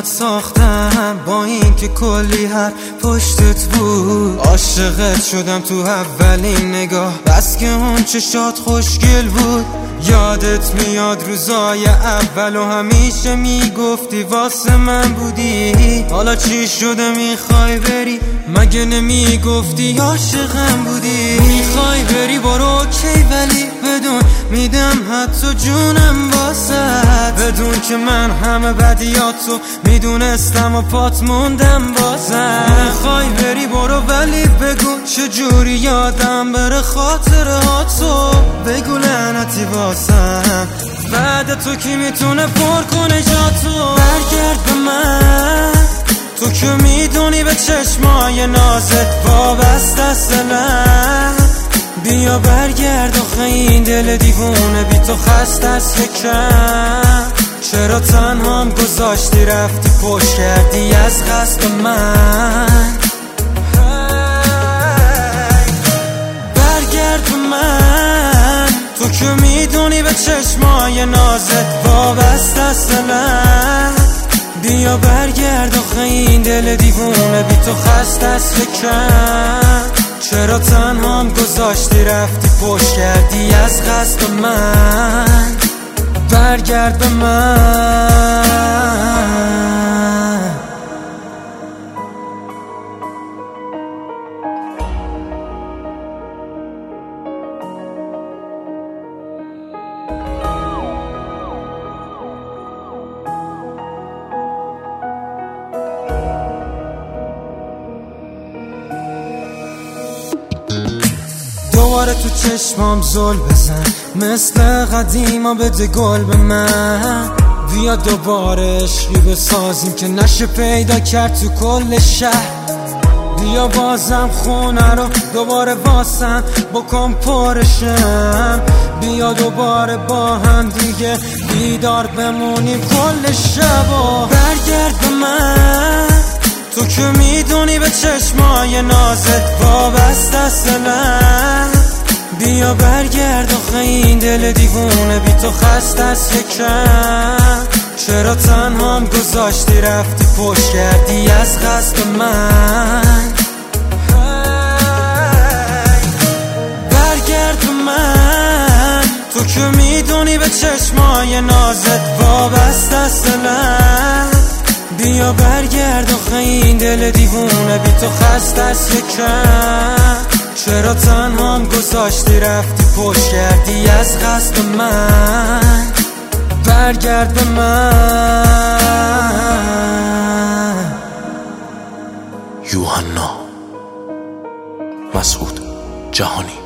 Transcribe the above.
برات ساختم، با این که کلی هر پشتت بود. عاشقت شدم تو اولین نگاه، بس که اون چشات خوشگل بود. یادت میاد روزای اول و همیشه میگفتی واسه من بودی. حالا چی شده میخوای بری؟ مگه نمیگفتی عاشقم بودی؟ میخوای بری برو اوکی، ولی بدون میدم حتی جونم واسد. بدون که من همه بدیاتو میدونستم و پات موندم بازم. میخوای بری برو، ولی بگو چجوری یادم بره خاطرهاتو. بگو لعنتی واسم، بعد تو کی میتونه پر کنه جاتو؟ برگرد به من، تو که میدونی به چشمای نازت وابسته است دلم. بیا برگرد آخه این دل دیوونه بی تو خسته است یکم. چرا تنهام گذاشتی رفتی پشت کردی از قصد من؟ برگرد به من، تو که میدونی به چشمای نازت وابسته است دلم. بیا برگرد آخه این دل دیوونه بی تو خسته است یکم. چرا تنهام گذاشتی رفتی پشت کردی از قصد من؟ برگرد به من. دوباره تو چشمام زل بزن، مثل قدیما بده گل به من. بیا دوباره عشقی بسازیم که نشه پیدا کرد تو کل شهر. بیا بازم خونه رو دوباره واسم بکن پرشم. بیا دوباره با هم دیگه بیدار بمونیم کل شبا. برگرد به من، تو که میدونی به چشمای نازت وابسته است دلم. بیا برگرد آخه این دل دیوونه بی تو خسته است یکم. چرا تنهام گذاشتی رفتی پشت کردی از قصد من؟ برگرد به من، تو که میدونی به چشمای نازت وابسته است دلم. بیا برگرد آخه این دل دیوونه بی تو خسته است یکم. چرا تنهام گذاشتی رفتی پشت کردی از قصد من؟ برگرد به من. یوحنا مسعود جهانی.